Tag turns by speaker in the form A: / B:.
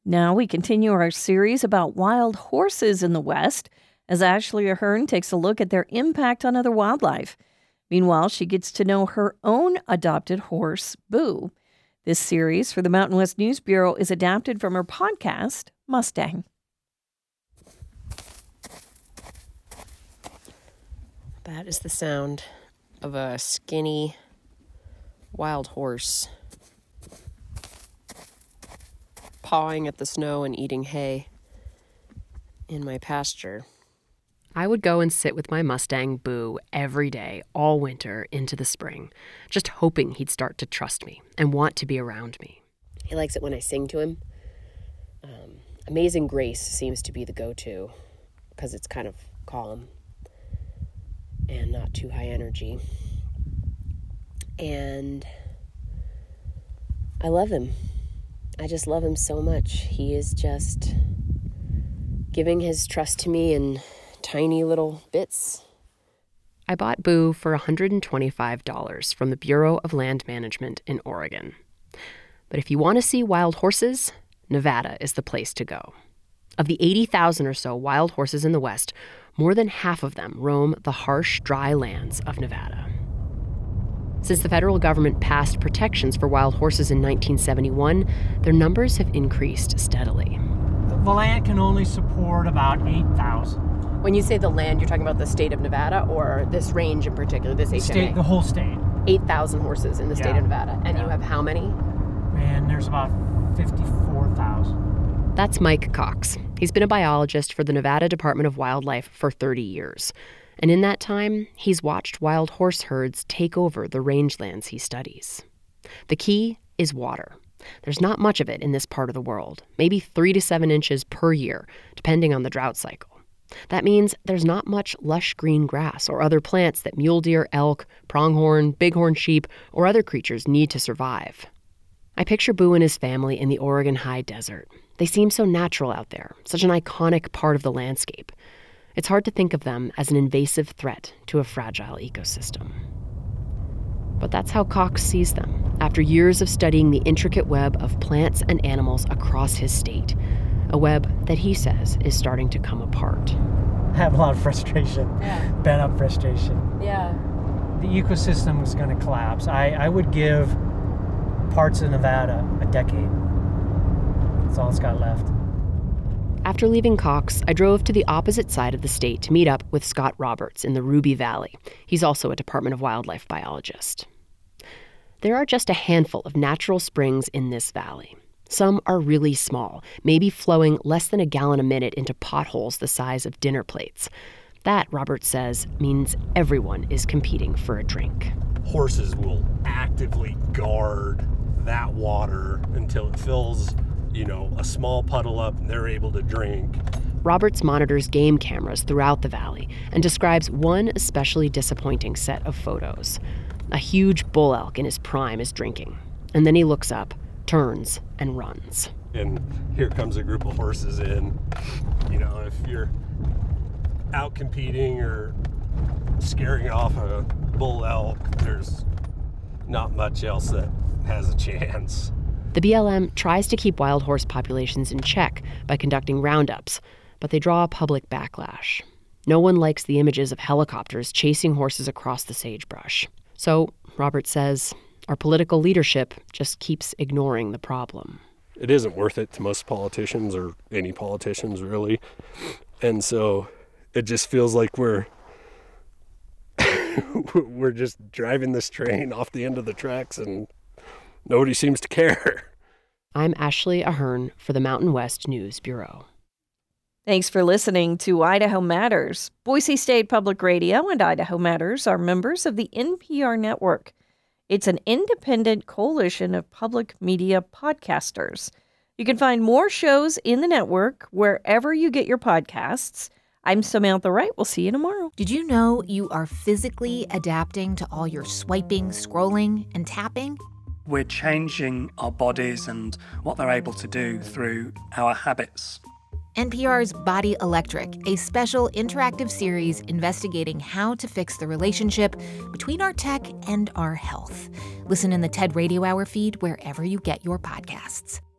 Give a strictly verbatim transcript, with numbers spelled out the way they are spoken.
A: Now we continue our series about wild horses in the West as Ashley Ahern takes a look at their impact on other wildlife. Meanwhile, she gets to know her own adopted horse, Boo. This series for the Mountain West News Bureau is adapted from her podcast, Mustang.
B: That is the sound of a skinny wild horse pawing at the snow and eating hay in my pasture. I would go and sit with my Mustang, Boo, every day, all winter into the spring, just hoping he'd start to trust me and want to be around me. He likes it when I sing to him. Um, Amazing Grace seems to be the go-to because it's kind of calm and not too high energy. And I love him. I just love him so much. He is just giving his trust to me in tiny little bits. I bought Boo for one hundred twenty-five dollars from the Bureau of Land Management in Oregon. But if you want to see wild horses, Nevada is the place to go. Of the eighty thousand or so wild horses in the West, more than half of them roam the harsh, dry lands of Nevada. Since the federal government passed protections for wild horses in nineteen seventy-one, their numbers have increased steadily.
C: The land can only support about eight thousand.
B: When you say the land, you're talking about the state of Nevada or this range in particular, this H M A?
C: State, the whole state.
B: eight thousand horses in the
C: Yeah.
B: state of Nevada. And
C: Yeah.
B: you have how many?
C: And there's about fifty-four thousand.
B: That's Mike Cox. He's been a biologist for the Nevada Department of Wildlife for thirty years. And in that time, he's watched wild horse herds take over the rangelands he studies. The key is water. There's not much of it in this part of the world, maybe three to seven inches per year, depending on the drought cycle. That means there's not much lush green grass or other plants that mule deer, elk, pronghorn, bighorn sheep, or other creatures need to survive. I picture Boo and his family in the Oregon high desert. They seem so natural out there, such an iconic part of the landscape. It's hard to think of them as an invasive threat to a fragile ecosystem. But that's how Cox sees them, after years of studying the intricate web of plants and animals across his state, a web that he says is starting to come apart.
C: I have a lot of frustration,
B: Yeah.
C: bent up frustration.
B: Yeah.
C: The ecosystem is going to collapse. I, I would give parts of Nevada a decade. That's all it's got left.
B: After leaving Cox, I drove to the opposite side of the state to meet up with Scott Roberts in the Ruby Valley. He's also a Department of Wildlife biologist. There are just a handful of natural springs in this valley. Some are really small, maybe flowing less than a gallon a minute into potholes the size of dinner plates. That, Roberts says, means everyone is competing for a drink.
D: Horses will actively guard that water until it fills, you know, a small puddle up and they're able to drink.
B: Roberts monitors game cameras throughout the valley and describes one especially disappointing set of photos. A huge bull elk in his prime is drinking. And then he looks up, turns, and runs.
D: And here comes a group of horses in. You know, if you're out competing or scaring off a bull elk, there's not much else that has a chance.
B: The B L M tries to keep wild horse populations in check by conducting roundups, but they draw a public backlash. No one likes the images of helicopters chasing horses across the sagebrush. So, Roberts says, our political leadership just keeps ignoring the problem.
D: It isn't worth it to most politicians, or any politicians really. And so it just feels like we're we're just driving this train off the end of the tracks and nobody seems to care.
B: I'm Ashley Ahern for the Mountain West News Bureau.
A: Thanks for listening to Idaho Matters. Boise State Public Radio and Idaho Matters are members of the N P R network. It's an independent coalition of public media podcasters. You can find more shows in the network wherever you get your podcasts. I'm Samantha Wright. We'll see you tomorrow.
E: Did you know you are physically adapting to all your swiping, scrolling, and tapping?
F: We're changing our bodies and what they're able to do through our habits.
E: N P R's Body Electric, a special interactive series investigating how to fix the relationship between our tech and our health. Listen in the TED Radio Hour feed wherever you get your podcasts.